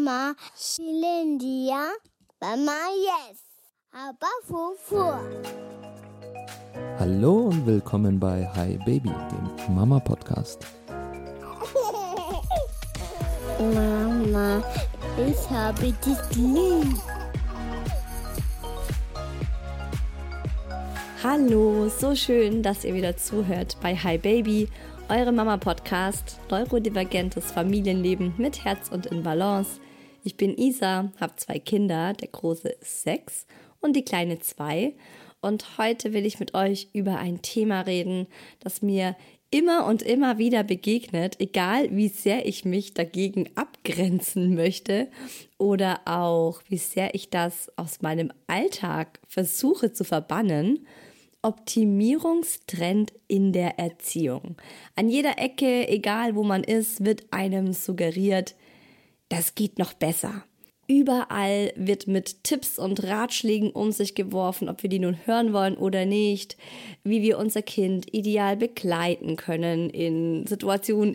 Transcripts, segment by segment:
Mama Shilindia, Mama Yes, aber Fufu. Hallo und willkommen bei Hi Baby, dem Mama-Podcast. Mama, ich habe dich lieb. Hallo, so schön, dass ihr wieder zuhört bei Hi Baby, eure Mama-Podcast, neurodivergentes Familienleben mit Herz und in Balance. Ich bin Isa, habe 2 Kinder, der Große ist 6 und die Kleine 2. Und heute will ich mit euch über ein Thema reden, das mir immer und immer wieder begegnet, egal wie sehr ich mich dagegen abgrenzen möchte oder auch wie sehr ich das aus meinem Alltag versuche zu verbannen. Optimierungstrend in der Erziehung. An jeder Ecke, egal wo man ist, wird einem suggeriert, das geht noch besser. Überall wird mit Tipps und Ratschlägen um sich geworfen, ob wir die nun hören wollen oder nicht, wie wir unser Kind ideal begleiten können in Situationen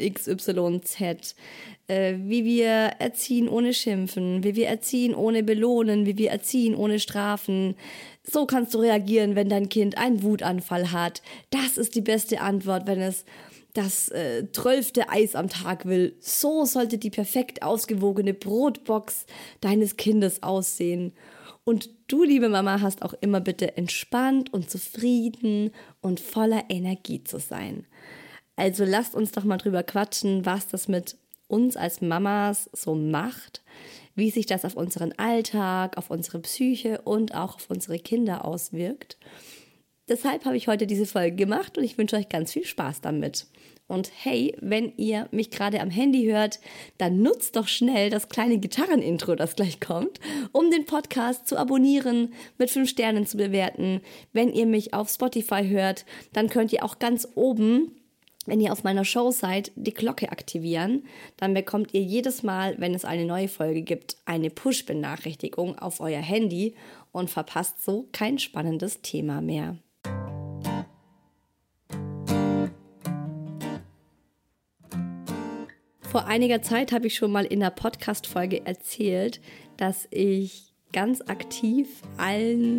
XYZ, wie wir erziehen ohne Schimpfen, wie wir erziehen ohne belohnen, wie wir erziehen ohne strafen. So kannst du reagieren, wenn dein Kind einen Wutanfall hat. Das ist die beste Antwort, wenn es das 12. Eis am Tag will. So sollte die perfekt ausgewogene Brotbox deines Kindes aussehen. Und du, liebe Mama, hast auch immer bitte entspannt und zufrieden und voller Energie zu sein. Also lasst uns doch mal drüber quatschen, was das mit uns als Mamas so macht, wie sich das auf unseren Alltag, auf unsere Psyche und auch auf unsere Kinder auswirkt. Deshalb habe ich heute diese Folge gemacht und ich wünsche euch ganz viel Spaß damit. Und hey, wenn ihr mich gerade am Handy hört, dann nutzt doch schnell das kleine Gitarrenintro, das gleich kommt, um den Podcast zu abonnieren, mit 5 Sternen zu bewerten. Wenn ihr mich auf Spotify hört, dann könnt ihr auch ganz oben, wenn ihr auf meiner Show seid, die Glocke aktivieren. Dann bekommt ihr jedes Mal, wenn es eine neue Folge gibt, eine Push-Benachrichtigung auf euer Handy und verpasst so kein spannendes Thema mehr. Vor einiger Zeit habe ich schon mal in einer Podcast-Folge erzählt, dass ich ganz aktiv allen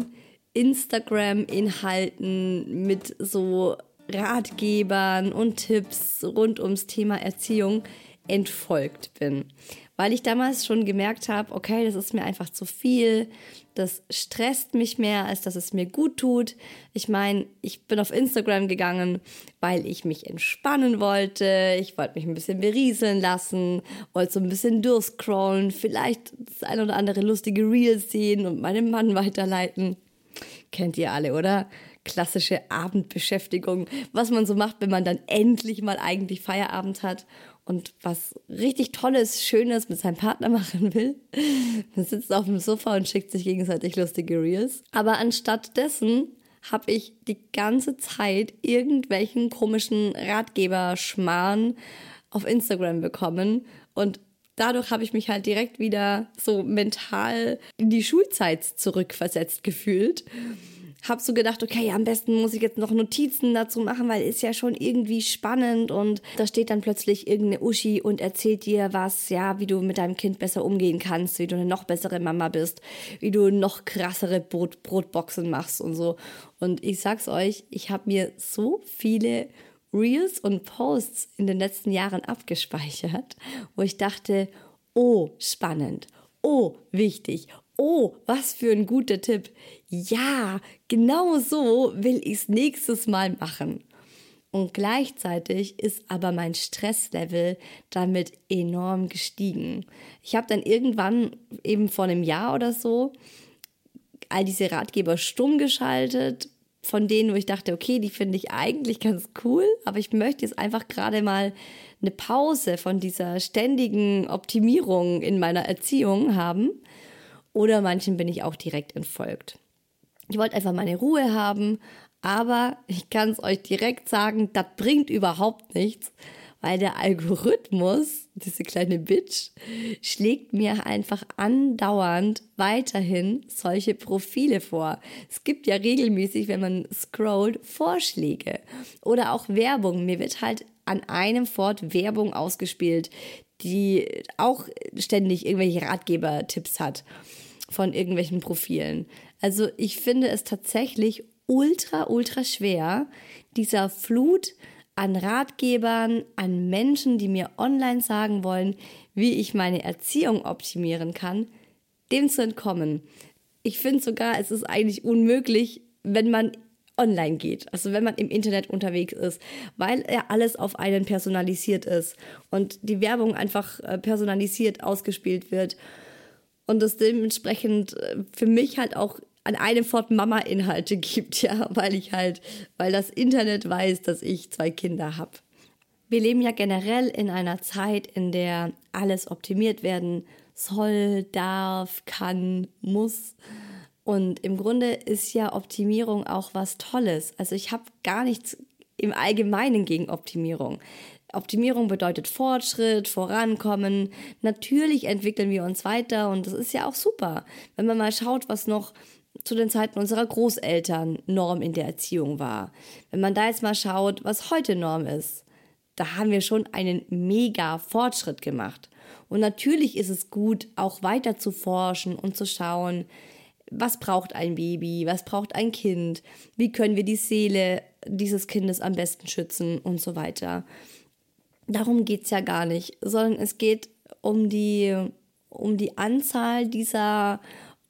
Instagram-Inhalten mit so Ratgebern und Tipps rund ums Thema Erziehung entfolgt bin. Weil ich damals schon gemerkt habe, okay, das ist mir einfach zu viel, das stresst mich mehr, als dass es mir gut tut. Ich meine, ich bin auf Instagram gegangen, weil ich mich entspannen wollte, ich wollte mich ein bisschen berieseln lassen, wollte so ein bisschen durchscrollen, vielleicht das ein oder andere lustige Reels sehen und meinem Mann weiterleiten. Kennt ihr alle, oder? Klassische Abendbeschäftigung, was man so macht, wenn man dann endlich mal eigentlich Feierabend hat und was richtig Tolles, Schönes mit seinem Partner machen will. Man sitzt auf dem Sofa und schickt sich gegenseitig lustige Reels. Aber anstatt dessen habe ich die ganze Zeit irgendwelchen komischen Ratgeberschmarrn auf Instagram bekommen und dadurch habe ich mich halt direkt wieder so mental in die Schulzeit zurückversetzt gefühlt. Hab so gedacht, okay, am besten muss ich jetzt noch Notizen dazu machen, weil ist ja schon irgendwie spannend und da steht dann plötzlich irgendeine Uschi und erzählt dir was, ja, wie du mit deinem Kind besser umgehen kannst, wie du eine noch bessere Mama bist, wie du noch krassere Brotboxen machst und so. Und ich sag's euch, ich habe mir so viele Reels und Posts in den letzten Jahren abgespeichert, wo ich dachte, oh, spannend, oh, wichtig, oh, was für ein guter Tipp. Ja, genau so will ich's nächstes Mal machen. Und gleichzeitig ist aber mein Stresslevel damit enorm gestiegen. Ich habe dann irgendwann eben vor einem Jahr oder so all diese Ratgeber stumm geschaltet, von denen, wo ich dachte, okay, die finde ich eigentlich ganz cool, aber ich möchte jetzt einfach gerade mal eine Pause von dieser ständigen Optimierung in meiner Erziehung haben. Oder manchen bin ich auch direkt entfolgt. Ich wollte einfach meine Ruhe haben, aber ich kann es euch direkt sagen, das bringt überhaupt nichts, weil der Algorithmus, diese kleine Bitch, schlägt mir einfach andauernd weiterhin solche Profile vor. Es gibt ja regelmäßig, wenn man scrollt, Vorschläge oder auch Werbung. Mir wird halt an einem Fort Werbung ausgespielt, die auch ständig irgendwelche Ratgeber-Tipps hat von irgendwelchen Profilen. Also ich finde es tatsächlich ultra, ultra schwer, dieser Flut an Ratgebern, an Menschen, die mir online sagen wollen, wie ich meine Erziehung optimieren kann, dem zu entkommen. Ich finde sogar, es ist eigentlich unmöglich, wenn man online geht, also wenn man im Internet unterwegs ist, weil ja alles auf einen personalisiert ist und die Werbung einfach personalisiert ausgespielt wird und es dementsprechend für mich halt auch an einem Fort Mama-Inhalte gibt, ja, weil das Internet weiß, dass ich 2 Kinder habe. Wir leben ja generell in einer Zeit, in der alles optimiert werden soll, darf, kann, muss. Und im Grunde ist ja Optimierung auch was Tolles. Also ich habe gar nichts im Allgemeinen gegen Optimierung. Optimierung bedeutet Fortschritt, Vorankommen. Natürlich entwickeln wir uns weiter und das ist ja auch super. Wenn man mal schaut, was noch zu den Zeiten unserer Großeltern Norm in der Erziehung war. Wenn man da jetzt mal schaut, was heute Norm ist, da haben wir schon einen mega Fortschritt gemacht. Und natürlich ist es gut, auch weiter zu forschen und zu schauen, was braucht ein Baby, was braucht ein Kind, wie können wir die Seele dieses Kindes am besten schützen und so weiter. Darum geht es ja gar nicht, sondern es geht um die Anzahl dieser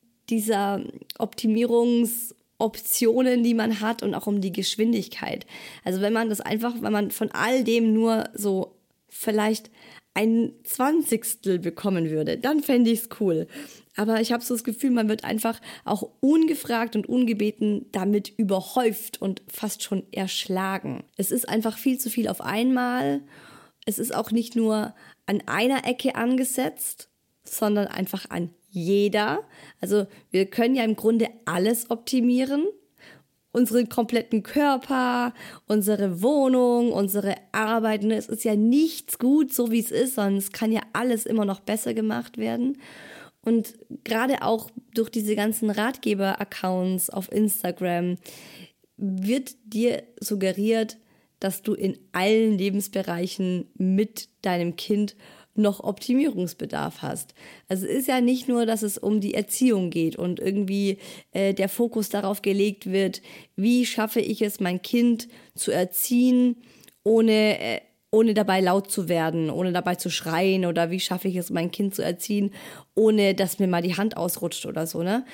Optimierungsoptionen, die man hat und auch um die Geschwindigkeit. Also wenn man von all dem nur so vielleicht ein 20. bekommen würde, dann fände ich es cool. Aber ich habe so das Gefühl, man wird einfach auch ungefragt und ungebeten damit überhäuft und fast schon erschlagen. Es ist einfach viel zu viel auf einmal. Es ist auch nicht nur an einer Ecke angesetzt, sondern einfach an jeder. Also wir können ja im Grunde alles optimieren. Unseren kompletten Körper, unsere Wohnung, unsere Arbeit. Es ist ja nichts gut, so wie es ist, sondern es kann ja alles immer noch besser gemacht werden. Und gerade auch durch diese ganzen Ratgeber-Accounts auf Instagram wird dir suggeriert, dass du in allen Lebensbereichen mit deinem Kind noch Optimierungsbedarf hast. Also es ist ja nicht nur, dass es um die Erziehung geht und irgendwie der Fokus darauf gelegt wird, wie schaffe ich es, mein Kind zu erziehen, ohne dabei laut zu werden, ohne dabei zu schreien, oder wie schaffe ich es, mein Kind zu erziehen, ohne dass mir mal die Hand ausrutscht oder so, ne?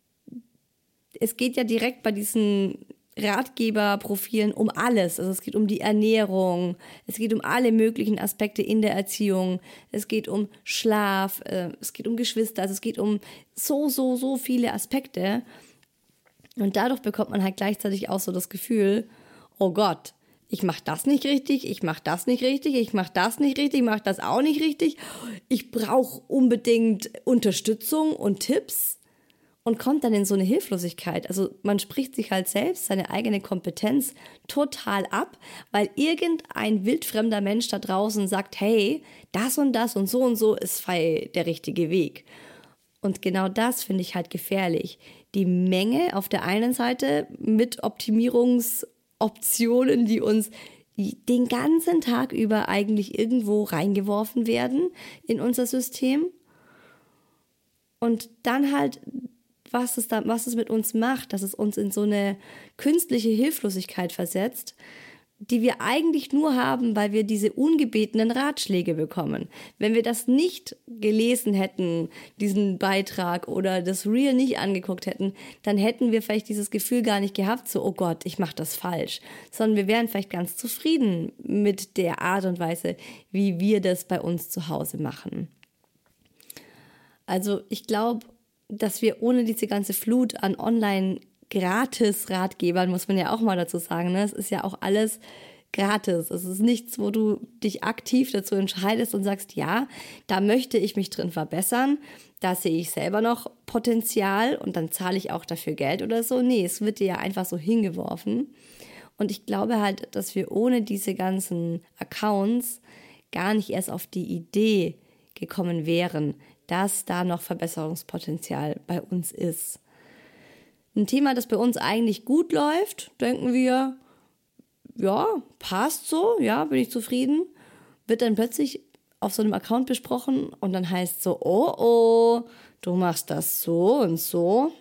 Es geht ja direkt bei diesen Ratgeberprofilen um alles. Also es geht um die Ernährung, es geht um alle möglichen Aspekte in der Erziehung, es geht um Schlaf, es geht um Geschwister, also es geht um so viele Aspekte. Und dadurch bekommt man halt gleichzeitig auch so das Gefühl, oh Gott, ich mache das nicht richtig, ich mache das nicht richtig, ich mache das nicht richtig, ich mache das auch nicht richtig. Ich brauche unbedingt Unterstützung und Tipps. Und kommt dann in so eine Hilflosigkeit. Also man spricht sich halt selbst seine eigene Kompetenz total ab, weil irgendein wildfremder Mensch da draußen sagt, hey, das und so ist der richtige Weg. Und genau das finde ich halt gefährlich. Die Menge auf der einen Seite mit Optimierungsoptionen, die uns den ganzen Tag über eigentlich irgendwo reingeworfen werden in unser System. Und dann halt was es mit uns macht, dass es uns in so eine künstliche Hilflosigkeit versetzt, die wir eigentlich nur haben, weil wir diese ungebetenen Ratschläge bekommen. Wenn wir das nicht gelesen hätten, diesen Beitrag, oder das Reel nicht angeguckt hätten, dann hätten wir vielleicht dieses Gefühl gar nicht gehabt, so, oh Gott, ich mache das falsch. Sondern wir wären vielleicht ganz zufrieden mit der Art und Weise, wie wir das bei uns zu Hause machen. Also ich glaube, dass wir ohne diese ganze Flut an Online-Gratis-Ratgebern, muss man ja auch mal dazu sagen, ne? Es ist ja auch alles gratis. Es ist nichts, wo du dich aktiv dazu entscheidest und sagst, ja, da möchte ich mich drin verbessern, da sehe ich selber noch Potenzial und dann zahle ich auch dafür Geld oder so. Nee, es wird dir ja einfach so hingeworfen. Und ich glaube halt, dass wir ohne diese ganzen Accounts gar nicht erst auf die Idee gekommen wären, dass da noch Verbesserungspotenzial bei uns ist. Ein Thema, das bei uns eigentlich gut läuft, denken wir, ja, passt so, ja, bin ich zufrieden, wird dann plötzlich auf so einem Account besprochen und dann heißt so, oh, du machst das so und so.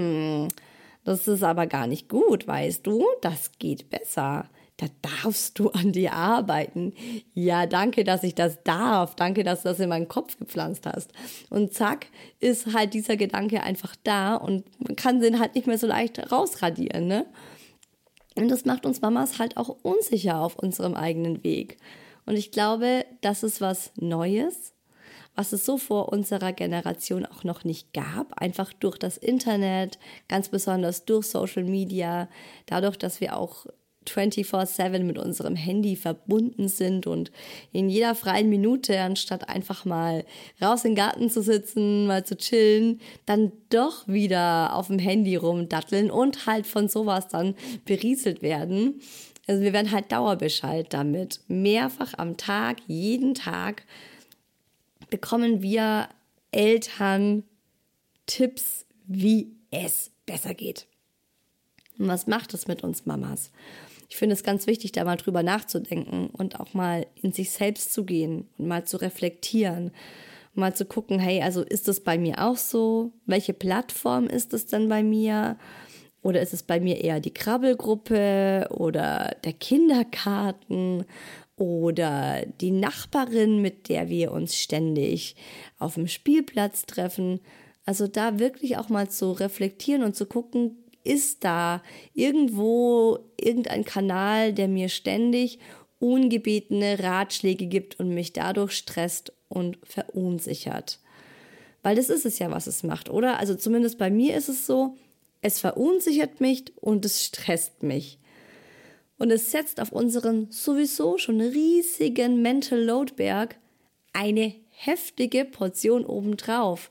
Das ist aber gar nicht gut, weißt du? Das geht besser. Da darfst du an dir arbeiten. Ja, danke, dass ich das darf. Danke, dass du das in meinen Kopf gepflanzt hast. Und zack, ist halt dieser Gedanke einfach da und man kann den halt nicht mehr so leicht rausradieren, ne? Und das macht uns Mamas halt auch unsicher auf unserem eigenen Weg. Und ich glaube, das ist was Neues, was es so vor unserer Generation auch noch nicht gab. Einfach durch das Internet, ganz besonders durch Social Media, dadurch, dass wir auch 24/7 mit unserem Handy verbunden sind und in jeder freien Minute, anstatt einfach mal raus in den Garten zu sitzen, mal zu chillen, dann doch wieder auf dem Handy rumdatteln und halt von sowas dann berieselt werden. Also wir werden halt dauerbeschallt damit. Mehrfach am Tag, jeden Tag bekommen wir Eltern Tipps, wie es besser geht. Und was macht das mit uns Mamas? Ich finde es ganz wichtig, da mal drüber nachzudenken und auch mal in sich selbst zu gehen und mal zu reflektieren. Und mal zu gucken, hey, also ist das bei mir auch so? Welche Plattform ist es denn bei mir? Oder ist es bei mir eher die Krabbelgruppe oder der Kindergarten oder die Nachbarin, mit der wir uns ständig auf dem Spielplatz treffen? Also da wirklich auch mal zu reflektieren und zu gucken, ist da irgendwo irgendein Kanal, der mir ständig ungebetene Ratschläge gibt und mich dadurch stresst und verunsichert? Weil das ist es ja, was es macht, oder? Also zumindest bei mir ist es so, es verunsichert mich und es stresst mich. Und es setzt auf unseren sowieso schon riesigen Mental Load Berg eine heftige Portion obendrauf.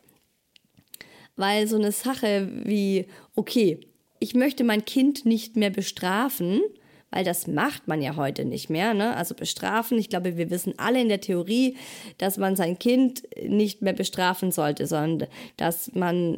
Weil so eine Sache wie, okay, ich möchte mein Kind nicht mehr bestrafen, weil das macht man ja heute nicht mehr, ne? Also bestrafen, ich glaube, wir wissen alle in der Theorie, dass man sein Kind nicht mehr bestrafen sollte, sondern dass man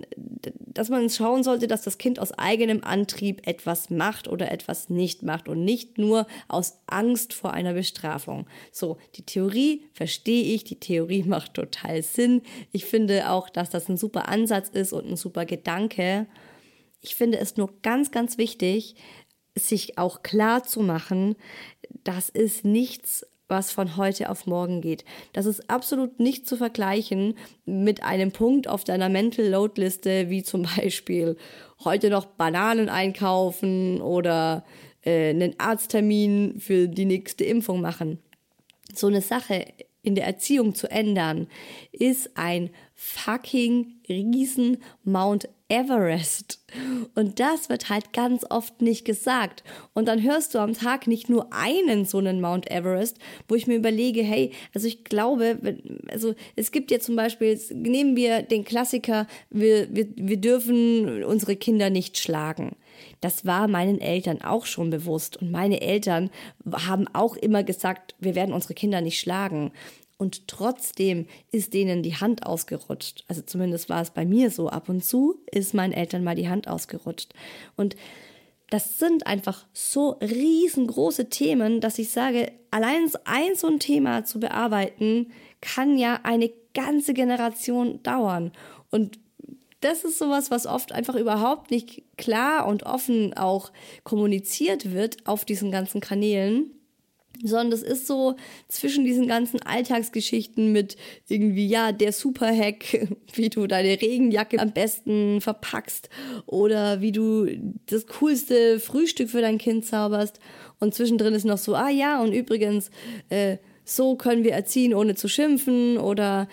schauen sollte, dass das Kind aus eigenem Antrieb etwas macht oder etwas nicht macht und nicht nur aus Angst vor einer Bestrafung. So, die Theorie verstehe ich, die Theorie macht total Sinn. Ich finde auch, dass das ein super Ansatz ist und ein super Gedanke. Ich finde es nur ganz, ganz wichtig, sich auch klar zu machen, das ist nichts, was von heute auf morgen geht. Das ist absolut nicht zu vergleichen mit einem Punkt auf deiner Mental Load Liste, wie zum Beispiel heute noch Bananen einkaufen oder einen Arzttermin für die nächste Impfung machen. So eine Sache in der Erziehung zu ändern, ist ein fucking riesen Mount Everest. Und das wird halt ganz oft nicht gesagt. Und dann hörst du am Tag nicht nur einen so einen Mount Everest, wo ich mir überlege, hey, also ich glaube, also es gibt ja zum Beispiel, nehmen wir den Klassiker, wir dürfen unsere Kinder nicht schlagen. Das war meinen Eltern auch schon bewusst. Und meine Eltern haben auch immer gesagt, wir werden unsere Kinder nicht schlagen. Und trotzdem ist denen die Hand ausgerutscht. Also zumindest war es bei mir so. Ab und zu ist meinen Eltern mal die Hand ausgerutscht. Und das sind einfach so riesengroße Themen, dass ich sage, allein so ein Thema zu bearbeiten, kann ja eine ganze Generation dauern. Und das ist sowas, was oft einfach überhaupt nicht klar und offen auch kommuniziert wird auf diesen ganzen Kanälen. Sondern das ist so zwischen diesen ganzen Alltagsgeschichten mit irgendwie, ja, der Superhack, wie du deine Regenjacke am besten verpackst oder wie du das coolste Frühstück für dein Kind zauberst. Und zwischendrin ist noch so, ja, und übrigens, so können wir erziehen, ohne zu schimpfen oder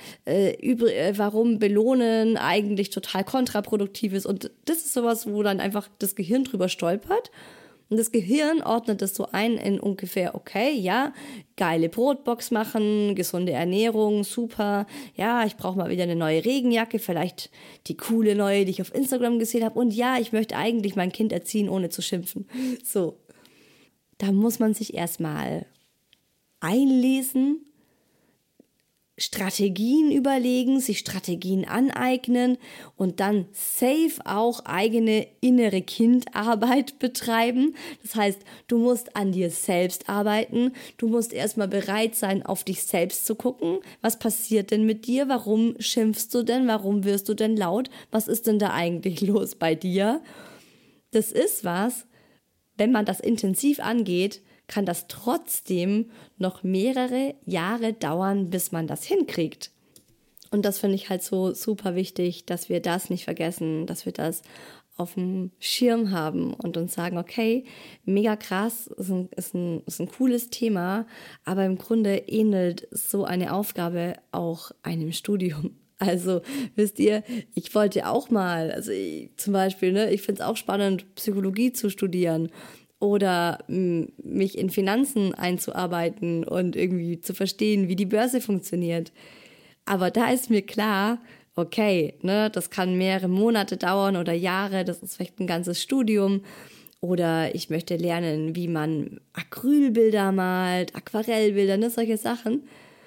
warum belohnen eigentlich total kontraproduktiv ist. Und das ist sowas, wo dann einfach das Gehirn drüber stolpert. Und das Gehirn ordnet das so ein in ungefähr, okay, ja, geile Brotbox machen, gesunde Ernährung, super. Ja, ich brauche mal wieder eine neue Regenjacke, vielleicht die coole neue, die ich auf Instagram gesehen habe. Und ja, ich möchte eigentlich mein Kind erziehen, ohne zu schimpfen. So, da muss man sich erstmal einlesen, Strategien überlegen, sich Strategien aneignen und dann safe auch eigene innere Kindarbeit betreiben. Das heißt, du musst an dir selbst arbeiten. Du musst erstmal bereit sein, auf dich selbst zu gucken. Was passiert denn mit dir? Warum schimpfst du denn? Warum wirst du denn laut? Was ist denn da eigentlich los bei dir? Das ist was, wenn man das intensiv angeht, kann das trotzdem noch mehrere Jahre dauern, bis man das hinkriegt. Und das finde ich halt so super wichtig, dass wir das nicht vergessen, dass wir das auf dem Schirm haben und uns sagen, okay, mega krass, ist ein cooles Thema, aber im Grunde ähnelt so eine Aufgabe auch einem Studium. Also, wisst ihr, ich wollte auch mal, zum Beispiel, ich finde es auch spannend, Psychologie zu studieren oder mich in Finanzen einzuarbeiten und irgendwie zu verstehen, wie die Börse funktioniert. Aber da ist mir klar, okay, das kann mehrere Monate dauern oder Jahre, das ist vielleicht ein ganzes Studium. Oder ich möchte lernen, wie man Acrylbilder malt, Aquarellbilder, solche Sachen.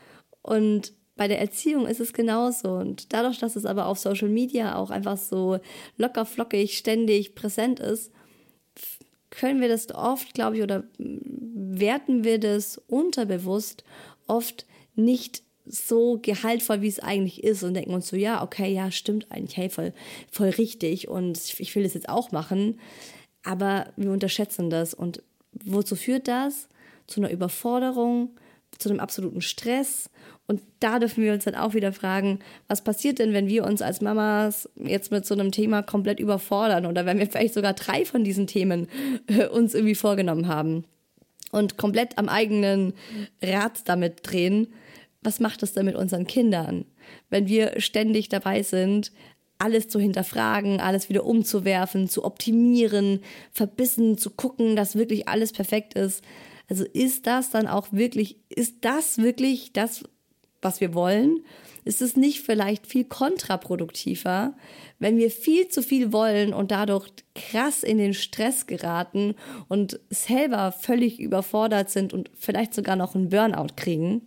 Und bei der Erziehung ist es genauso. Und dadurch, dass es aber auf Social Media auch einfach so locker flockig, ständig präsent ist, können wir das oft, glaube ich, oder werten wir das unterbewusst oft nicht so gehaltvoll, wie es eigentlich ist und denken uns so, ja, okay, ja, stimmt eigentlich, hey, voll richtig und ich will das jetzt auch machen, aber wir unterschätzen das. Und wozu führt das? Zu einer Überforderung, zu einem absoluten Stress. Und da dürfen wir uns dann auch wieder fragen, was passiert denn, wenn wir uns als Mamas jetzt mit so einem Thema komplett überfordern oder wenn wir vielleicht sogar 3 von diesen Themen uns irgendwie vorgenommen haben und komplett am eigenen Rad damit drehen. Was macht das denn mit unseren Kindern, wenn wir ständig dabei sind, alles zu hinterfragen, alles wieder umzuwerfen, zu optimieren, verbissen zu gucken, dass wirklich alles perfekt ist? Also ist das wirklich das, was wir wollen? Ist es nicht vielleicht viel kontraproduktiver, wenn wir viel zu viel wollen und dadurch krass in den Stress geraten und selber völlig überfordert sind und vielleicht sogar noch einen Burnout kriegen?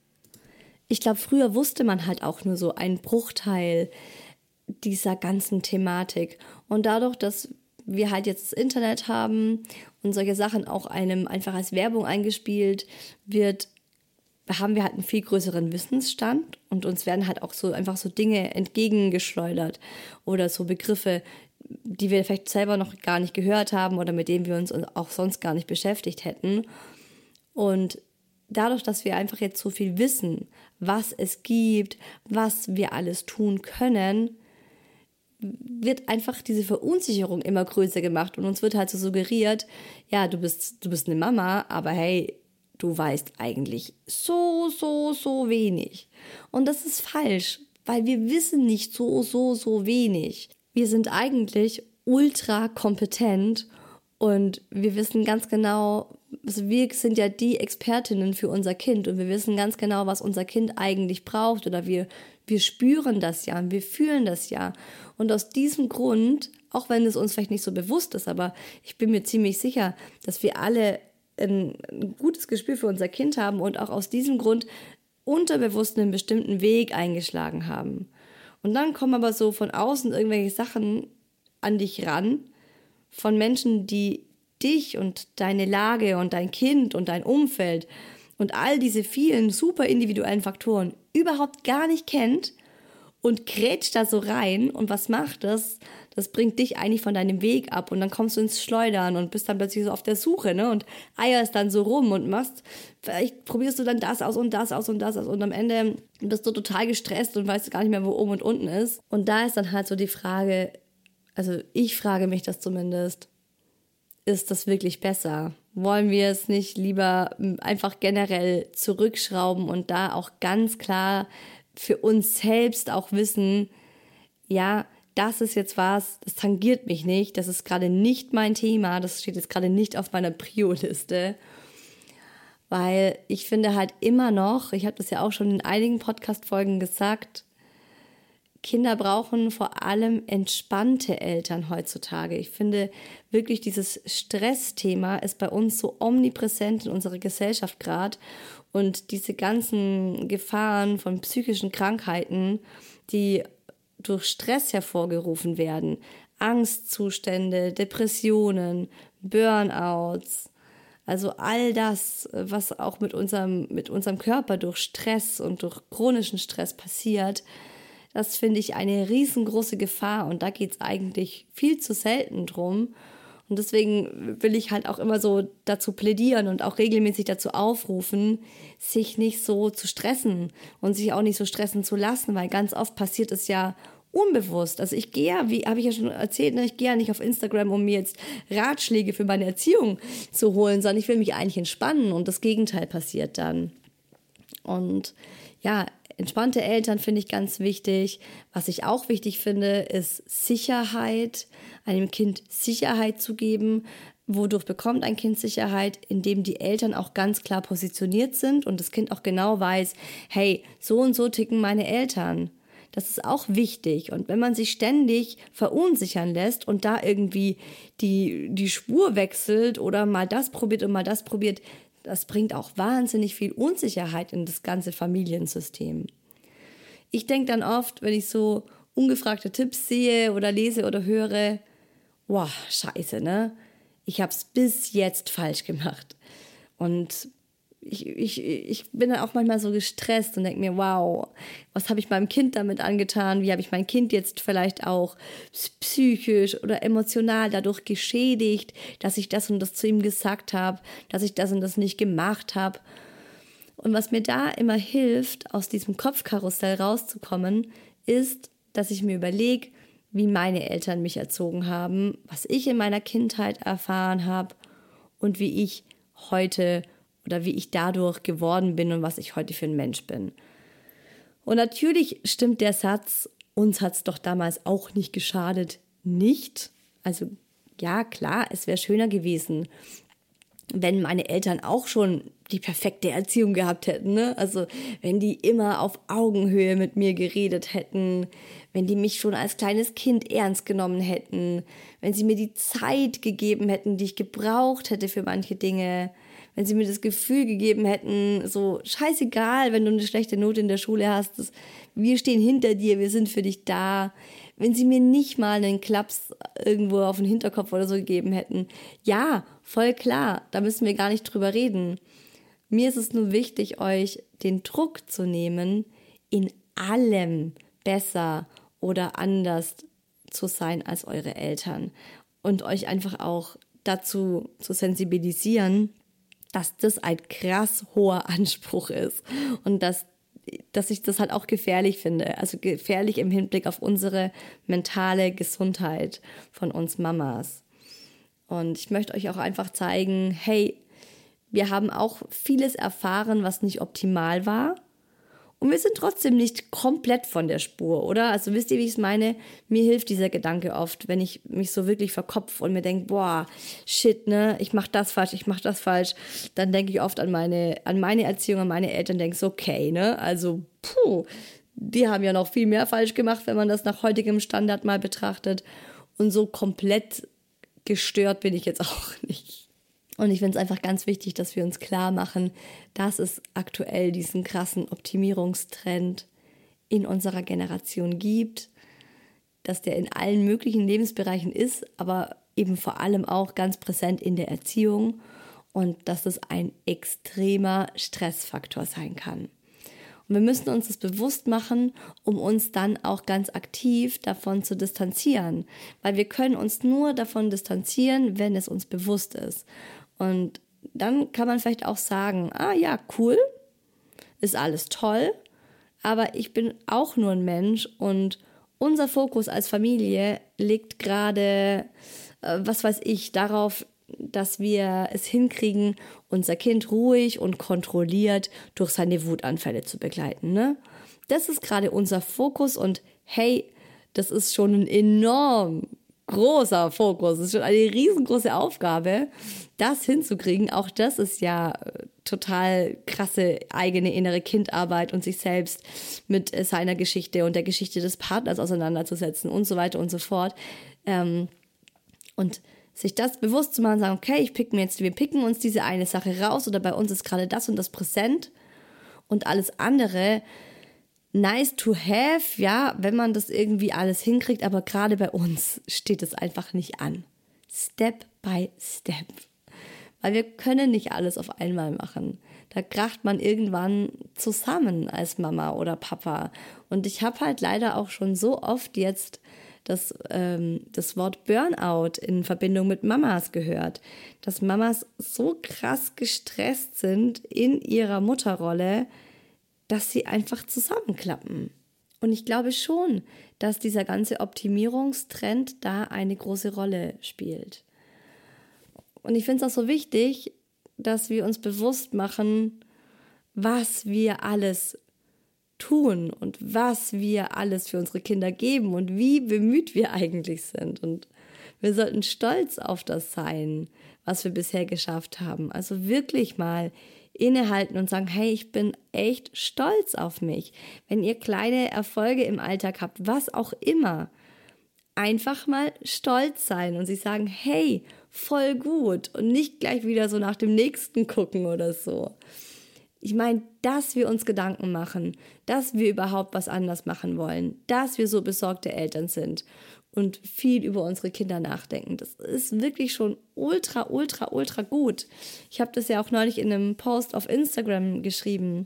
Ich glaube, früher wusste man halt auch nur so einen Bruchteil dieser ganzen Thematik. Und dadurch, dass wir halt jetzt das Internet haben und solche Sachen auch einem einfach als Werbung eingespielt wird, haben wir halt einen viel größeren Wissensstand und uns werden halt auch so einfach so Dinge entgegengeschleudert oder so Begriffe, die wir vielleicht selber noch gar nicht gehört haben oder mit denen wir uns auch sonst gar nicht beschäftigt hätten. Und dadurch, dass wir einfach jetzt so viel wissen, was es gibt, was wir alles tun können, wird einfach diese Verunsicherung immer größer gemacht und uns wird halt so suggeriert, ja, du bist eine Mama, aber hey, du weißt eigentlich so wenig. Und das ist falsch, weil wir wissen nicht so wenig. Wir sind eigentlich ultra kompetent und wir wissen ganz genau, also wir sind ja die Expertinnen für unser Kind und wir wissen ganz genau, was unser Kind eigentlich braucht oder wir spüren das ja und wir fühlen das ja. Und aus diesem Grund, auch wenn es uns vielleicht nicht so bewusst ist, aber ich bin mir ziemlich sicher, dass wir alle ein gutes Gespür für unser Kind haben und auch aus diesem Grund unterbewusst einen bestimmten Weg eingeschlagen haben. Und dann kommen aber so von außen irgendwelche Sachen an dich ran, von Menschen, die dich und deine Lage und dein Kind und dein Umfeld und all diese vielen super individuellen Faktoren überhaupt gar nicht kennt und grätscht da so rein. Und was macht das? Das bringt dich eigentlich von deinem Weg ab und dann kommst du ins Schleudern und bist dann plötzlich so auf der Suche, und eierst dann so rum und vielleicht probierst du dann das aus und das aus und das aus und am Ende bist du total gestresst und weißt gar nicht mehr, wo oben und unten ist. Und da ist dann halt so die Frage, also ich frage mich das zumindest, ist das wirklich besser? Wollen wir es nicht lieber einfach generell zurückschrauben und da auch ganz klar für uns selbst auch wissen, ja, das ist jetzt was, das tangiert mich nicht, das ist gerade nicht mein Thema, das steht jetzt gerade nicht auf meiner Prio-Liste, weil ich finde halt immer noch, ich habe das ja auch schon in einigen Podcast-Folgen gesagt, Kinder brauchen vor allem entspannte Eltern heutzutage. Ich finde wirklich, dieses Stressthema ist bei uns so omnipräsent in unserer Gesellschaft gerade. Und diese ganzen Gefahren von psychischen Krankheiten, die durch Stress hervorgerufen werden, Angstzustände, Depressionen, Burnouts, also all das, was auch mit unserem Körper durch Stress und durch chronischen Stress passiert, das finde ich eine riesengroße Gefahr und da geht es eigentlich viel zu selten drum. Und deswegen will ich halt auch immer so dazu plädieren und auch regelmäßig dazu aufrufen, sich nicht so zu stressen und sich auch nicht so stressen zu lassen, weil ganz oft passiert es ja unbewusst. Also ich gehe ja, wie habe ich ja schon erzählt, ne, ich gehe ja nicht auf Instagram, um mir jetzt Ratschläge für meine Erziehung zu holen, sondern ich will mich eigentlich entspannen und das Gegenteil passiert dann. Und ja, entspannte Eltern finde ich ganz wichtig. Was ich auch wichtig finde, ist Sicherheit, einem Kind Sicherheit zu geben. Wodurch bekommt ein Kind Sicherheit? Indem die Eltern auch ganz klar positioniert sind und das Kind auch genau weiß, hey, so und so ticken meine Eltern. Das ist auch wichtig. Und wenn man sich ständig verunsichern lässt und da irgendwie die Spur wechselt oder mal das probiert und mal das probiert, das bringt auch wahnsinnig viel Unsicherheit in das ganze Familiensystem. Ich denke dann oft, wenn ich so ungefragte Tipps sehe oder lese oder höre, boah, scheiße, ne? Ich habe es bis jetzt falsch gemacht. Und ich bin dann auch manchmal so gestresst und denke mir, wow, was habe ich meinem Kind damit angetan? Wie habe ich mein Kind jetzt vielleicht auch psychisch oder emotional dadurch geschädigt, dass ich das und das zu ihm gesagt habe, dass ich das und das nicht gemacht habe? Und was mir da immer hilft, aus diesem Kopfkarussell rauszukommen, ist, dass ich mir überlege, wie meine Eltern mich erzogen haben, was ich in meiner Kindheit erfahren habe und wie ich heute oder wie ich dadurch geworden bin und was ich heute für ein Mensch bin. Und natürlich stimmt der Satz, uns hat es doch damals auch nicht geschadet, nicht. Also ja, klar, es wäre schöner gewesen, wenn meine Eltern auch schon die perfekte Erziehung gehabt hätten, ne? Also wenn die immer auf Augenhöhe mit mir geredet hätten, wenn die mich schon als kleines Kind ernst genommen hätten, wenn sie mir die Zeit gegeben hätten, die ich gebraucht hätte für manche Dinge, wenn sie mir das Gefühl gegeben hätten, so scheißegal, wenn du eine schlechte Note in der Schule hast, wir stehen hinter dir, wir sind für dich da. Wenn sie mir nicht mal einen Klaps irgendwo auf den Hinterkopf oder so gegeben hätten, ja, voll klar, da müssen wir gar nicht drüber reden. Mir ist es nur wichtig, euch den Druck zu nehmen, in allem besser oder anders zu sein als eure Eltern und euch einfach auch dazu zu sensibilisieren, dass das ein krass hoher Anspruch ist und dass ich das halt auch gefährlich finde, also gefährlich im Hinblick auf unsere mentale Gesundheit von uns Mamas. Und ich möchte euch auch einfach zeigen, hey, wir haben auch vieles erfahren, was nicht optimal war. Und wir sind trotzdem nicht komplett von der Spur, oder? Also wisst ihr, wie ich es meine? Mir hilft dieser Gedanke oft, wenn ich mich so wirklich verkopfe und mir denke, boah, shit, ne, ich mach das falsch, ich mach das falsch. Dann denke ich oft an meine Erziehung, an meine Eltern, denke so, okay, ne, also, die haben ja noch viel mehr falsch gemacht, wenn man das nach heutigem Standard mal betrachtet. Und so komplett gestört bin ich jetzt auch nicht. Und ich finde es einfach ganz wichtig, dass wir uns klar machen, dass es aktuell diesen krassen Optimierungstrend in unserer Generation gibt, dass der in allen möglichen Lebensbereichen ist, aber eben vor allem auch ganz präsent in der Erziehung und dass es ein extremer Stressfaktor sein kann. Und wir müssen uns das bewusst machen, um uns dann auch ganz aktiv davon zu distanzieren, weil wir können uns nur davon distanzieren, wenn es uns bewusst ist. Und dann kann man vielleicht auch sagen, ja, cool, ist alles toll, aber ich bin auch nur ein Mensch und unser Fokus als Familie liegt gerade, darauf, dass wir es hinkriegen, unser Kind ruhig und kontrolliert durch seine Wutanfälle zu begleiten, ne? Das ist gerade unser Fokus und hey, das ist schon ein enorm großer Fokus. Es ist schon eine riesengroße Aufgabe, das hinzukriegen. Auch das ist ja total krasse eigene innere Kindarbeit und sich selbst mit seiner Geschichte und der Geschichte des Partners auseinanderzusetzen und so weiter und so fort. Und sich das bewusst zu machen, sagen, okay, wir picken uns diese eine Sache raus oder bei uns ist gerade das und das präsent Und alles andere, nice to have, ja, wenn man das irgendwie alles hinkriegt, aber gerade bei uns steht es einfach nicht an. Step by step. Weil wir können nicht alles auf einmal machen. Da kracht man irgendwann zusammen als Mama oder Papa. Und ich habe halt leider auch schon so oft jetzt das Wort Burnout in Verbindung mit Mamas gehört. Dass Mamas so krass gestresst sind in ihrer Mutterrolle, dass sie einfach zusammenklappen. Und ich glaube schon, dass dieser ganze Optimierungstrend da eine große Rolle spielt. Und ich finde es auch so wichtig, dass wir uns bewusst machen, was wir alles tun und was wir alles für unsere Kinder geben und wie bemüht wir eigentlich sind. Und wir sollten stolz auf das sein, was wir bisher geschafft haben. Also wirklich mal innehalten und sagen, hey, ich bin echt stolz auf mich. Wenn ihr kleine Erfolge im Alltag habt, was auch immer, einfach mal stolz sein und sich sagen, hey, voll gut und nicht gleich wieder so nach dem nächsten gucken oder so. Ich meine, dass wir uns Gedanken machen, dass wir überhaupt was anders machen wollen, dass wir so besorgte Eltern sind und viel über unsere Kinder nachdenken. Das ist wirklich schon ultra gut. Ich habe das ja auch neulich in einem Post auf Instagram geschrieben,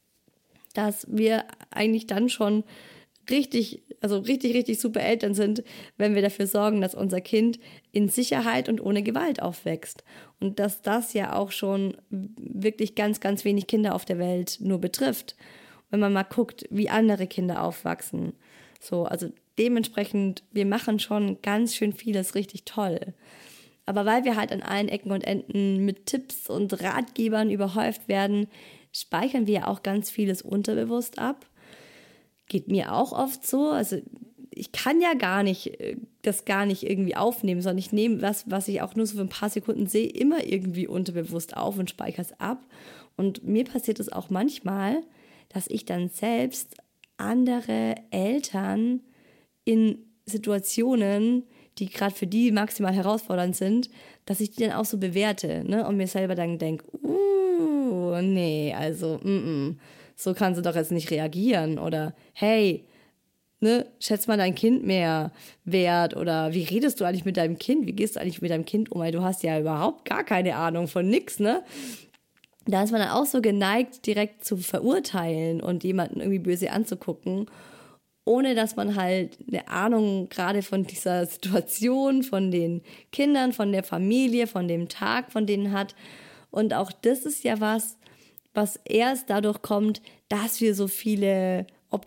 dass wir eigentlich dann schon richtig super Eltern sind, wenn wir dafür sorgen, dass unser Kind in Sicherheit und ohne Gewalt aufwächst. Und dass das ja auch schon wirklich ganz wenig Kinder auf der Welt nur betrifft. Wenn man mal guckt, wie andere Kinder aufwachsen. So, also dementsprechend, wir machen schon ganz schön vieles richtig toll. Aber weil wir halt an allen Ecken und Enden mit Tipps und Ratgebern überhäuft werden, speichern wir ja auch ganz vieles unterbewusst ab. Geht mir auch oft so. Also ich kann ja das gar nicht irgendwie aufnehmen, sondern ich nehme was ich auch nur so für ein paar Sekunden sehe, immer irgendwie unterbewusst auf und speichere es ab. Und mir passiert es auch manchmal, dass ich dann selbst andere Eltern in Situationen, die gerade für die maximal herausfordernd sind, dass ich die dann auch so bewerte, ne? Und mir selber dann denke, nee, also, so kannst du doch jetzt nicht reagieren. Oder, hey, ne, schätz mal dein Kind mehr wert. Oder wie redest du eigentlich mit deinem Kind? Wie gehst du eigentlich mit deinem Kind um? Weil du hast ja überhaupt gar keine Ahnung von nix, ne? Da ist man dann auch so geneigt, direkt zu verurteilen und jemanden irgendwie böse anzugucken, ohne dass man halt eine Ahnung gerade von dieser Situation, von den Kindern, von der Familie, von dem Tag, von denen hat. Und auch das ist ja was erst dadurch kommt, dass wir so viele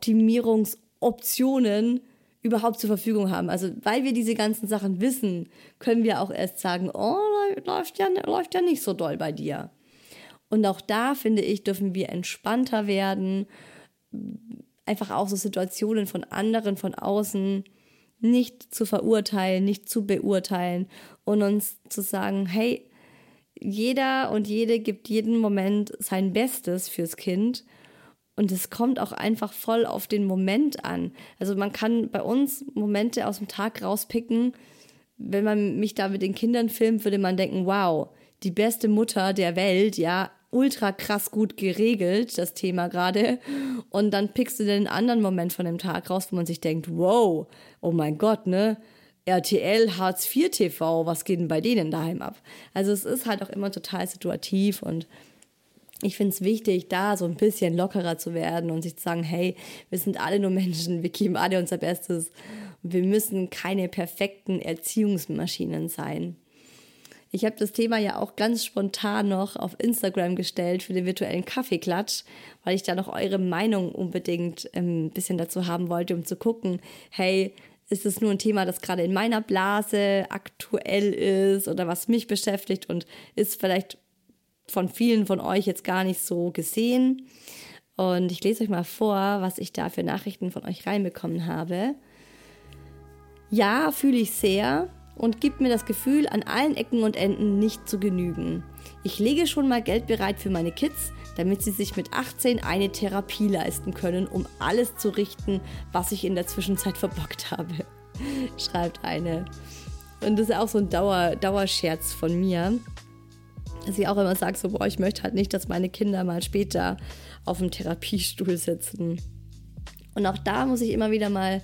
Optimierungsoptionen überhaupt zur Verfügung haben. Also weil wir diese ganzen Sachen wissen, können wir auch erst sagen, oh, läuft ja nicht so doll bei dir. Und auch da, finde ich, dürfen wir entspannter werden, einfach auch so Situationen von anderen, von außen nicht zu verurteilen, nicht zu beurteilen und uns zu sagen, hey, jeder und jede gibt jeden Moment sein Bestes fürs Kind und es kommt auch einfach voll auf den Moment an. Also man kann bei uns Momente aus dem Tag rauspicken, wenn man mich da mit den Kindern filmt, würde man denken, wow, die beste Mutter der Welt, ja, ultra krass gut geregelt, das Thema gerade. Und dann pickst du den anderen Moment von dem Tag raus, wo man sich denkt, wow, oh mein Gott, ne? RTL, Hartz IV TV, was geht denn bei denen daheim ab? Also es ist halt auch immer total situativ und ich finde es wichtig, da so ein bisschen lockerer zu werden und sich zu sagen, hey, wir sind alle nur Menschen, wir geben alle unser Bestes und wir müssen keine perfekten Erziehungsmaschinen sein. Ich habe das Thema ja auch ganz spontan noch auf Instagram gestellt für den virtuellen Kaffeeklatsch, weil ich da noch eure Meinung unbedingt ein bisschen dazu haben wollte, um zu gucken, hey, ist es nur ein Thema, das gerade in meiner Blase aktuell ist oder was mich beschäftigt und ist vielleicht von vielen von euch jetzt gar nicht so gesehen. Und ich lese euch mal vor, was ich da für Nachrichten von euch reinbekommen habe. Ja, fühle ich sehr und gibt mir das Gefühl, an allen Ecken und Enden nicht zu genügen. Ich lege schon mal Geld bereit für meine Kids, damit sie sich mit 18 eine Therapie leisten können, um alles zu richten, was ich in der Zwischenzeit verbockt habe, schreibt eine. Und das ist auch so ein Dauerscherz von mir. dass ich auch immer sage, so, ich möchte halt nicht, dass meine Kinder mal später auf dem Therapiestuhl sitzen. Und auch da muss ich immer wieder mal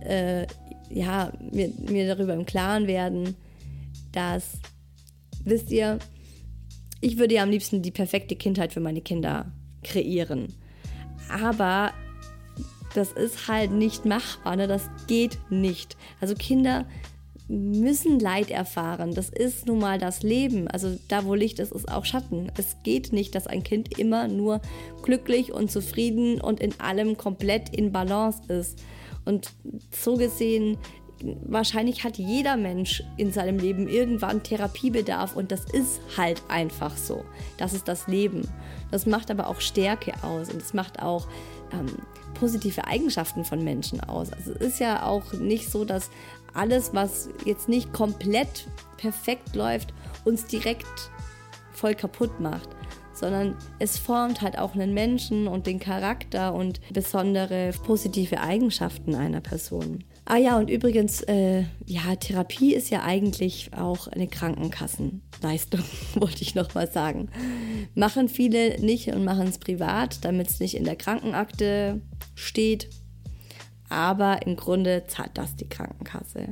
mir darüber im Klaren werden, dass, wisst ihr, ich würde ja am liebsten die perfekte Kindheit für meine Kinder kreieren. Aber das ist halt nicht machbar, ne? Das geht nicht. Also Kinder müssen Leid erfahren. Das ist nun mal das Leben. Also da, wo Licht ist, ist auch Schatten. Es geht nicht, dass ein Kind immer nur glücklich und zufrieden und in allem komplett in Balance ist. Und so gesehen, wahrscheinlich hat jeder Mensch in seinem Leben irgendwann Therapiebedarf und das ist halt einfach so. Das ist das Leben. Das macht aber auch Stärke aus und es macht auch positive Eigenschaften von Menschen aus. Also es ist ja auch nicht so, dass alles, was jetzt nicht komplett perfekt läuft, uns direkt voll kaputt macht, sondern es formt halt auch einen Menschen und den Charakter und besondere positive Eigenschaften einer Person. Ah ja, und übrigens, Therapie ist ja eigentlich auch eine Krankenkassenleistung, wollte ich noch mal sagen. Machen viele nicht und machen es privat, damit es nicht in der Krankenakte steht. Aber im Grunde zahlt das die Krankenkasse.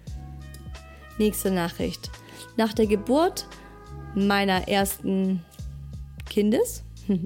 Nächste Nachricht. Nach der Geburt meiner ersten Kindes,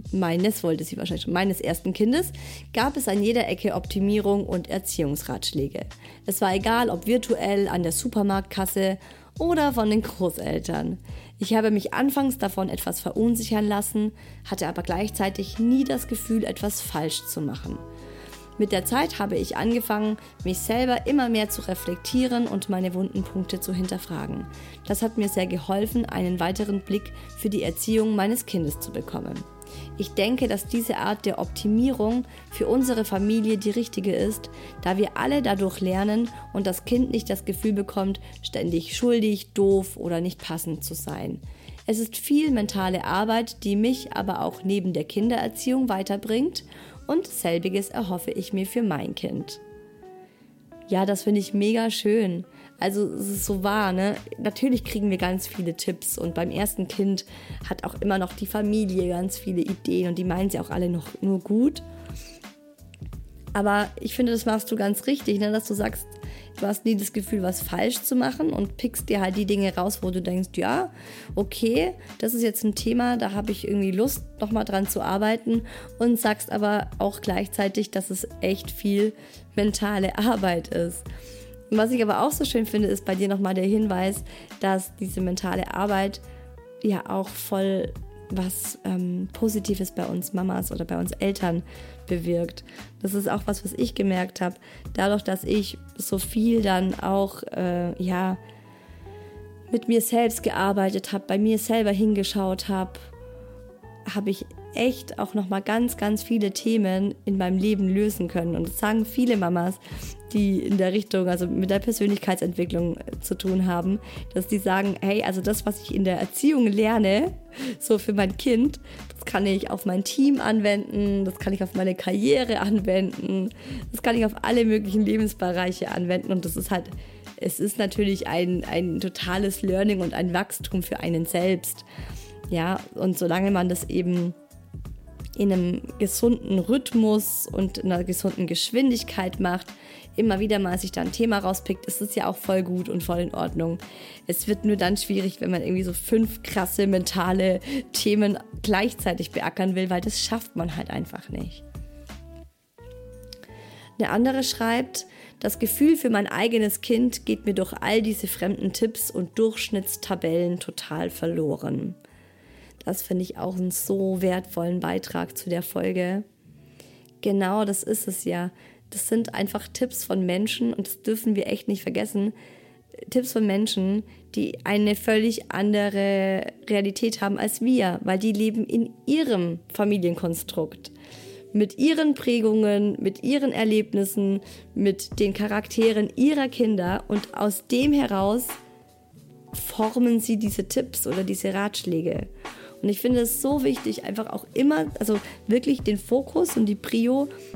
meines ersten Kindes, gab es an jeder Ecke Optimierung und Erziehungsratschläge. Es war egal, ob virtuell an der Supermarktkasse oder von den Großeltern. Ich habe mich anfangs davon etwas verunsichern lassen, hatte aber gleichzeitig nie das Gefühl, etwas falsch zu machen. Mit der Zeit habe ich angefangen, mich selber immer mehr zu reflektieren und meine wunden Punkte zu hinterfragen. Das hat mir sehr geholfen, einen weiteren Blick für die Erziehung meines Kindes zu bekommen. Ich denke, dass diese Art der Optimierung für unsere Familie die richtige ist, da wir alle dadurch lernen und das Kind nicht das Gefühl bekommt, ständig schuldig, doof oder nicht passend zu sein. Es ist viel mentale Arbeit, die mich aber auch neben der Kindererziehung weiterbringt. Und selbiges erhoffe ich mir für mein Kind. Ja, das finde ich mega schön. Also es ist so wahr, ne? Natürlich kriegen wir ganz viele Tipps und beim ersten Kind hat auch immer noch die Familie ganz viele Ideen und die meinen sie auch alle noch nur gut. Aber ich finde, das machst du ganz richtig, ne? Dass du sagst, du hast nie das Gefühl, was falsch zu machen und pickst dir halt die Dinge raus, wo du denkst, ja, okay, das ist jetzt ein Thema, da habe ich irgendwie Lust, nochmal dran zu arbeiten und sagst aber auch gleichzeitig, dass es echt viel mentale Arbeit ist. Und was ich aber auch so schön finde, ist bei dir nochmal der Hinweis, dass diese mentale Arbeit ja auch voll was Positives bei uns Mamas oder bei uns Eltern bewirkt. Das ist auch was ich gemerkt habe. Dadurch, dass ich so viel dann auch mit mir selbst gearbeitet habe, bei mir selber hingeschaut habe, habe ich echt auch nochmal ganz, ganz viele Themen in meinem Leben lösen können. Und das sagen viele Mamas, die in der Richtung, also mit der Persönlichkeitsentwicklung zu tun haben, dass die sagen, hey, also das, was ich in der Erziehung lerne, so für mein Kind, das kann ich auf mein Team anwenden, das kann ich auf meine Karriere anwenden, das kann ich auf alle möglichen Lebensbereiche anwenden und das ist halt, es ist natürlich ein totales Learning und ein Wachstum für einen selbst. Ja, und solange man das eben in einem gesunden Rhythmus und in einer gesunden Geschwindigkeit macht, immer wieder mal sich da ein Thema rauspickt, ist es ja auch voll gut und voll in Ordnung. Es wird nur dann schwierig, wenn man irgendwie so 5 krasse mentale Themen gleichzeitig beackern will, weil das schafft man halt einfach nicht. Eine andere schreibt, das Gefühl für mein eigenes Kind geht mir durch all diese fremden Tipps und Durchschnittstabellen total verloren. Das finde ich auch einen so wertvollen Beitrag zu der Folge. Genau, das ist es ja. Das sind einfach Tipps von Menschen und das dürfen wir echt nicht vergessen. Tipps von Menschen, die eine völlig andere Realität haben als wir, weil die leben in ihrem Familienkonstrukt. Mit ihren Prägungen, mit ihren Erlebnissen, mit den Charakteren ihrer Kinder und aus dem heraus formen sie diese Tipps oder diese Ratschläge. Und ich finde es so wichtig, einfach auch immer, also wirklich den Fokus und die Prio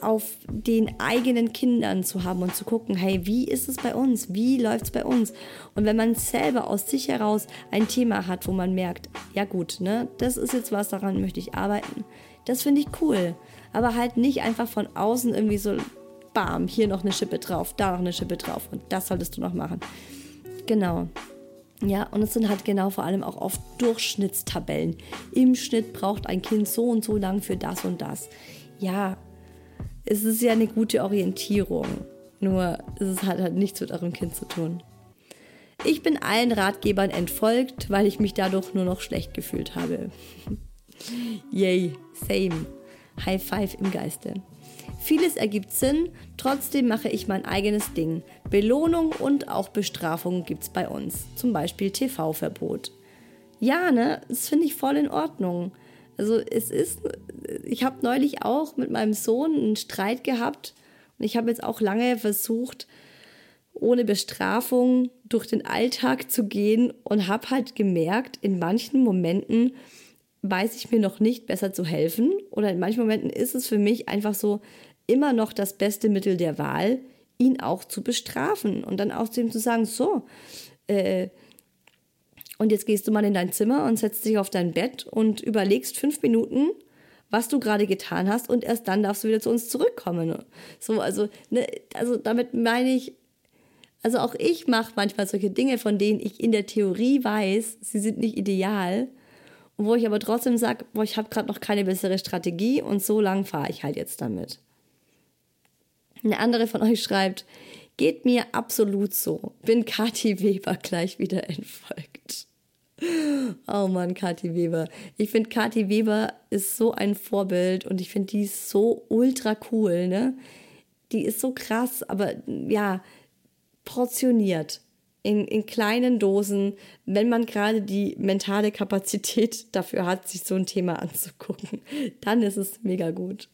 auf den eigenen Kindern zu haben und zu gucken, hey, wie ist es bei uns? Wie läuft es bei uns? Und wenn man selber aus sich heraus ein Thema hat, wo man merkt, ja gut, ne, das ist jetzt was, daran möchte ich arbeiten. Das finde ich cool. Aber halt nicht einfach von außen irgendwie so, bam, hier noch eine Schippe drauf, da noch eine Schippe drauf und das solltest du noch machen. Genau. Ja, und es sind halt genau vor allem auch oft Durchschnittstabellen. Im Schnitt braucht ein Kind so und so lang für das und das. Ja, es ist ja eine gute Orientierung, nur es hat halt nichts mit eurem Kind zu tun. Ich bin allen Ratgebern entfolgt, weil ich mich dadurch nur noch schlecht gefühlt habe. Yay, same. High five im Geiste. Vieles ergibt Sinn, trotzdem mache ich mein eigenes Ding. Belohnung und auch Bestrafung gibt's bei uns, zum Beispiel TV-Verbot. Ja, ne, das finde ich voll in Ordnung. Also ich habe neulich auch mit meinem Sohn einen Streit gehabt und ich habe jetzt auch lange versucht, ohne Bestrafung durch den Alltag zu gehen und habe halt gemerkt, in manchen Momenten weiß ich mir noch nicht besser zu helfen oder in manchen Momenten ist es für mich einfach so immer noch das beste Mittel der Wahl, ihn auch zu bestrafen und dann auch zu ihm zu sagen, so, und jetzt gehst du mal in dein Zimmer und setzt dich auf dein Bett und überlegst 5 Minuten, was du gerade getan hast und erst dann darfst du wieder zu uns zurückkommen. So, also damit meine ich, also auch ich mache manchmal solche Dinge, von denen ich in der Theorie weiß, sie sind nicht ideal, und wo ich aber trotzdem sage, ich habe gerade noch keine bessere Strategie und so lang fahre ich halt jetzt damit. Eine andere von euch schreibt, geht mir absolut so, bin Kathi Weber gleich wieder entfolgt. Oh Mann, Kathi Weber. Ich finde, Kathi Weber ist so ein Vorbild und ich finde, die ist so ultra cool, ne? Die ist so krass, aber ja, portioniert. In kleinen Dosen, wenn man gerade die mentale Kapazität dafür hat, sich so ein Thema anzugucken, dann ist es mega gut.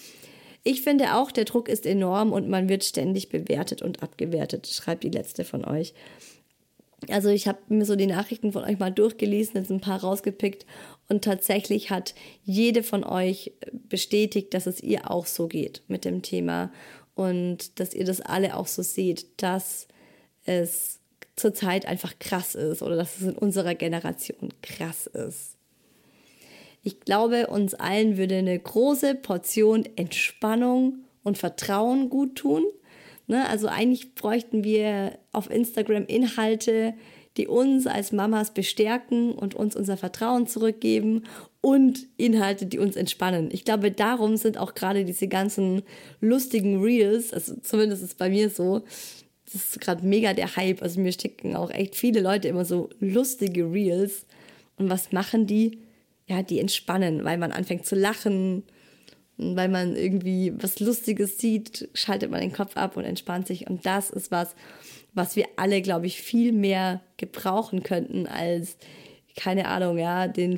Ich finde auch, der Druck ist enorm und man wird ständig bewertet und abgewertet, schreibt die letzte von euch. Also ich habe mir so die Nachrichten von euch mal durchgelesen, jetzt ein paar rausgepickt und tatsächlich hat jede von euch bestätigt, dass es ihr auch so geht mit dem Thema und dass ihr das alle auch so seht, dass es zurzeit einfach krass ist oder dass es in unserer Generation krass ist. Ich glaube, uns allen würde eine große Portion Entspannung und Vertrauen gut tun. Ne? Also eigentlich bräuchten wir auf Instagram Inhalte, die uns als Mamas bestärken und uns unser Vertrauen zurückgeben und Inhalte, die uns entspannen. Ich glaube, darum sind auch gerade diese ganzen lustigen Reels, also zumindest ist es bei mir so, das ist gerade mega der Hype. Also mir schicken auch echt viele Leute immer so lustige Reels. Und was machen die? Ja, die entspannen, weil man anfängt zu lachen. Und weil man irgendwie was Lustiges sieht, schaltet man den Kopf ab und entspannt sich. Und das ist was wir alle, glaube ich, viel mehr gebrauchen könnten als, keine Ahnung, ja, den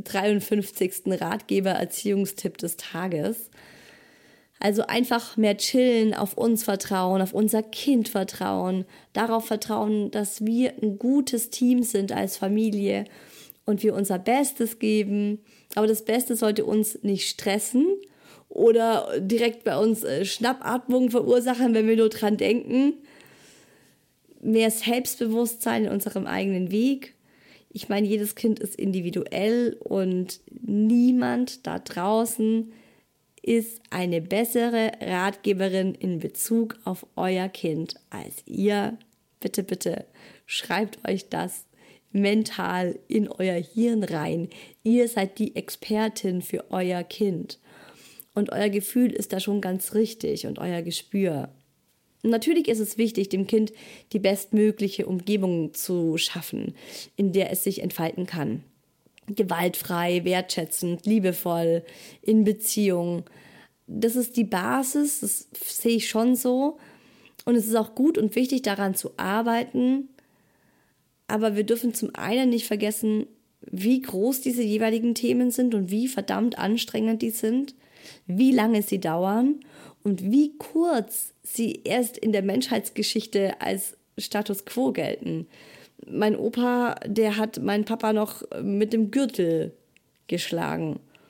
53. Ratgeber-Erziehungstipp des Tages. Also einfach mehr chillen, auf uns vertrauen, auf unser Kind vertrauen, darauf vertrauen, dass wir ein gutes Team sind als Familie und wir unser Bestes geben. Aber das Beste sollte uns nicht stressen oder direkt bei uns Schnappatmung verursachen, wenn wir nur dran denken. Mehr Selbstbewusstsein in unserem eigenen Weg. Ich meine, jedes Kind ist individuell und niemand da draußen ist eine bessere Ratgeberin in Bezug auf euer Kind als ihr. Bitte, bitte, schreibt euch das mental in euer Hirn rein. Ihr seid die Expertin für euer Kind. Und euer Gefühl ist da schon ganz richtig und euer Gespür. Und natürlich ist es wichtig, dem Kind die bestmögliche Umgebung zu schaffen, in der es sich entfalten kann. Gewaltfrei, wertschätzend, liebevoll, in Beziehung. Das ist die Basis, das sehe ich schon so. Und es ist auch gut und wichtig, daran zu arbeiten. Aber wir dürfen zum einen nicht vergessen, wie groß diese jeweiligen Themen sind und wie verdammt anstrengend die sind, wie lange sie dauern und wie kurz sie erst in der Menschheitsgeschichte als Status quo gelten. Mein Opa, der hat meinen Papa noch mit dem Gürtel geschlagen.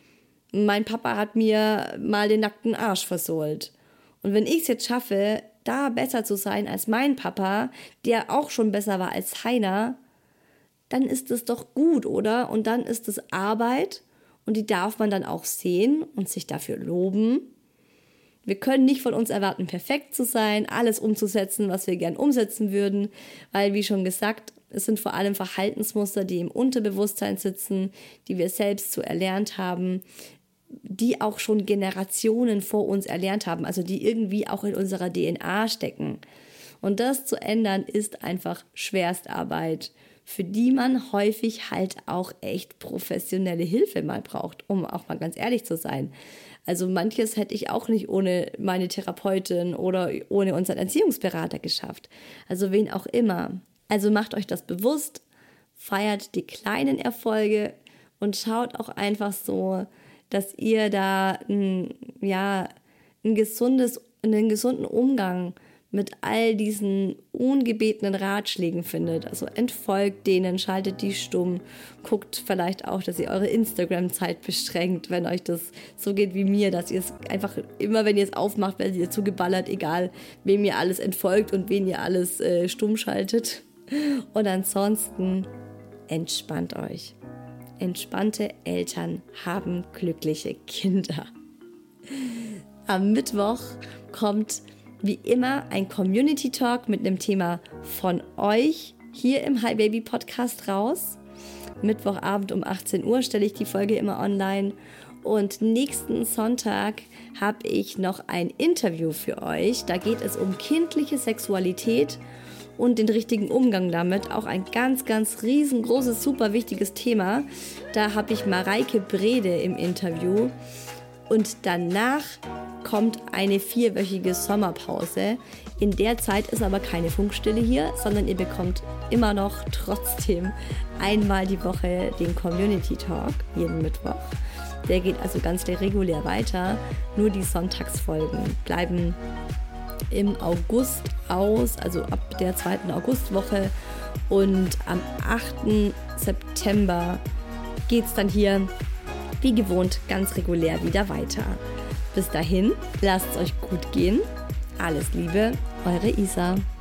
mein Papa hat mir mal den nackten Arsch versohlt. Und wenn ich es jetzt schaffe, da besser zu sein als mein Papa, der auch schon besser war als Heiner, dann ist es doch gut, oder? Und dann ist es Arbeit und die darf man dann auch sehen und sich dafür loben. Wir können nicht von uns erwarten, perfekt zu sein, alles umzusetzen, was wir gern umsetzen würden, weil, wie schon gesagt, es sind vor allem Verhaltensmuster, die im Unterbewusstsein sitzen, die wir selbst so erlernt haben, die auch schon Generationen vor uns erlernt haben, also die irgendwie auch in unserer DNA stecken. Und das zu ändern, ist einfach Schwerstarbeit, für die man häufig halt auch echt professionelle Hilfe mal braucht, um auch mal ganz ehrlich zu sein. Also manches hätte ich auch nicht ohne meine Therapeutin oder ohne unseren Erziehungsberater geschafft. Also wen auch immer. Also macht euch das bewusst, feiert die kleinen Erfolge und schaut auch einfach so, dass ihr da einen gesunden Umgang mit all diesen ungebetenen Ratschlägen findet. Also entfolgt denen, schaltet die stumm, guckt vielleicht auch, dass ihr eure Instagram-Zeit beschränkt, wenn euch das so geht wie mir, dass ihr es einfach immer, wenn ihr es aufmacht, werdet ihr zugeballert, egal wem ihr alles entfolgt und wen ihr alles stumm schaltet. Und ansonsten entspannt euch. Entspannte Eltern haben glückliche Kinder. Am Mittwoch kommt wie immer ein Community Talk mit einem Thema von euch hier im Hi Baby Podcast raus. Mittwochabend um 18 Uhr stelle ich die Folge immer online. Und nächsten Sonntag habe ich noch ein Interview für euch. Da geht es um kindliche Sexualität und den richtigen Umgang damit. Auch ein ganz, ganz riesengroßes, super wichtiges Thema. Da habe ich Mareike Brede im Interview. Und danach kommt eine 4-wöchige Sommerpause. In der Zeit ist aber keine Funkstille hier, sondern ihr bekommt immer noch trotzdem einmal die Woche den Community Talk, jeden Mittwoch. Der geht also ganz regulär weiter. Nur die Sonntagsfolgen bleiben im August aus, also ab der 2. Augustwoche. Und am 8. September geht es dann hier wie gewohnt ganz regulär wieder weiter. Bis dahin, lasst es euch gut gehen. Alles Liebe, eure Isa.